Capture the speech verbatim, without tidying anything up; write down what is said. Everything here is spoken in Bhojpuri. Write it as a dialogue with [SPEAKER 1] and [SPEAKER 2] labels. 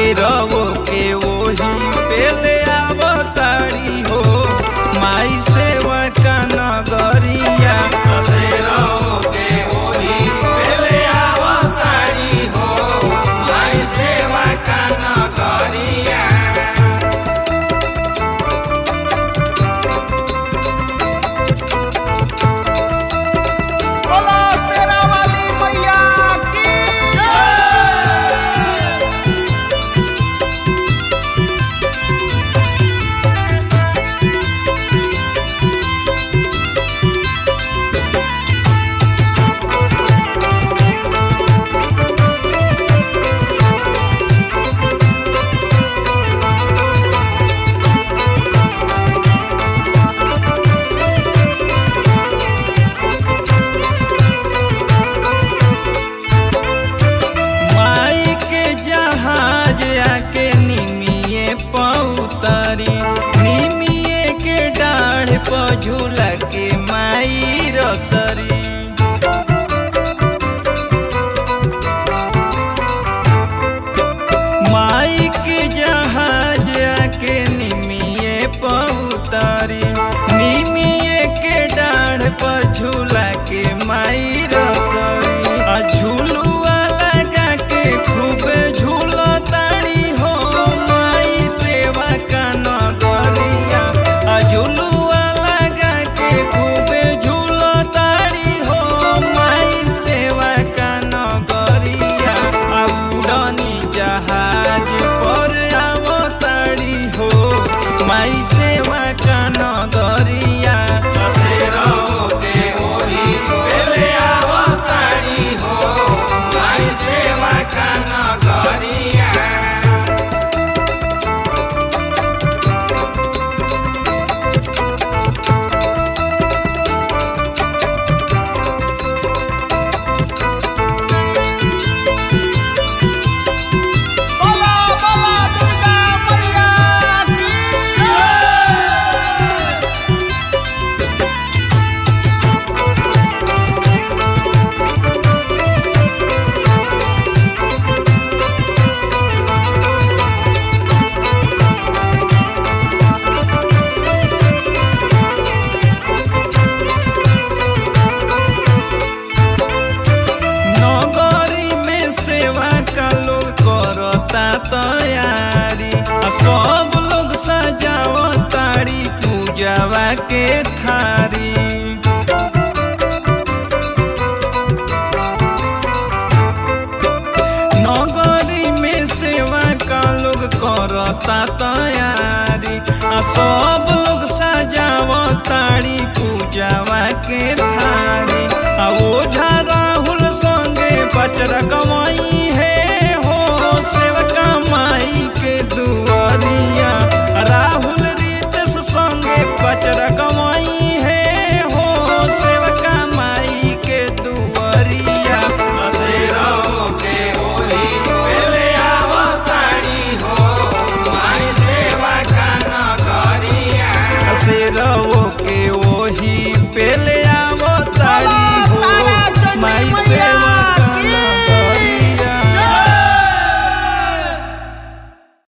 [SPEAKER 1] शेरवो के वही पेले आवताड़ी हो माई सेवा का नगरिया। शेरवो के वही पेले आवताड़ी हो माई सेवा का नगरिया।
[SPEAKER 2] बोलो शेरा वाली मैया की
[SPEAKER 1] माई के जहाज आके निमिये पउतरी निमिये के डाढ़ पर झूला के माई रसरी। माई के जहाज आके निमिये पउतरी निमिये के डाढ़ पर झूला के माई रसरी। आ झूलुआ लगा के खूबे झूलताड़ी हो माई सेवा का नगरिया। आ झूलुआ लगा के खूबे झूलताड़ी हो माई सेवा का नगरिया। आ उड़नी जहाज पर आवताड़ी हो माई सेवा का नगरिया। शेरवो के वही पेले आवताड़ी हो माई सेवा का नगरिया।
[SPEAKER 2] बोलो बोलो दुर्गा मैया की
[SPEAKER 1] नगरी में सेवा का लोग करता तैयारी। आ सब लोग सजावताड़ी पूजावा के थारी। नगरी में सेवा का लोग करता तैयारी। आ सब लोग सजावताड़ी पूजावा के थारी।